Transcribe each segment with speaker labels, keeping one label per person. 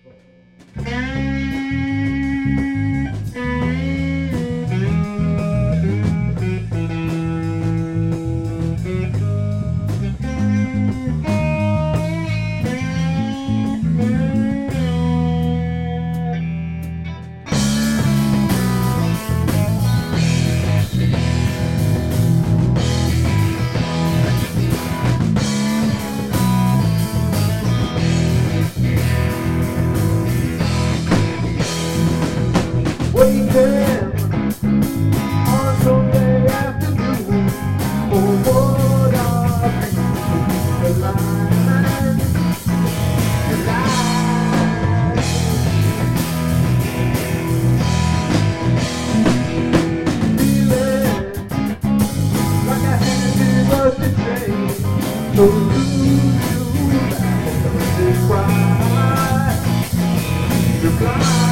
Speaker 1: Waiting on Sunday afternoon for what I'll be the line, the line. Feeling like I had to rush the train, so lose you back to cry, reply.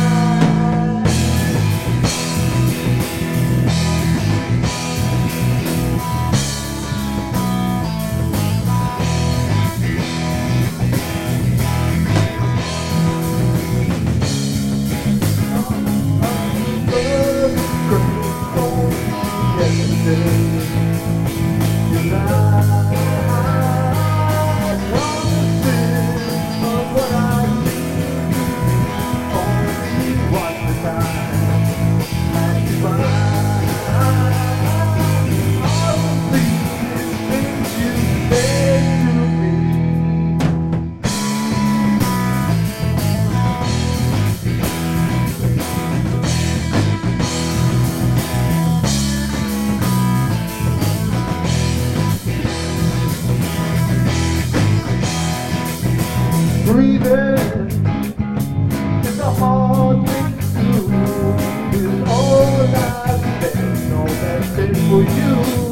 Speaker 1: Breathing is a hard thing to do. It's all I've been, all that's been for you.